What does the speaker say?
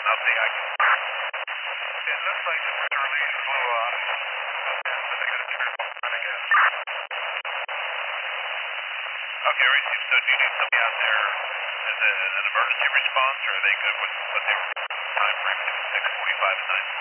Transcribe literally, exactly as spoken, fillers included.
Nothing I can. It looks like the pressure release blew off, and so they got to turn on again. Okay, Reese, so do you need somebody out there as a, an emergency response, or are they good with what their time frame is, six forty-five and nine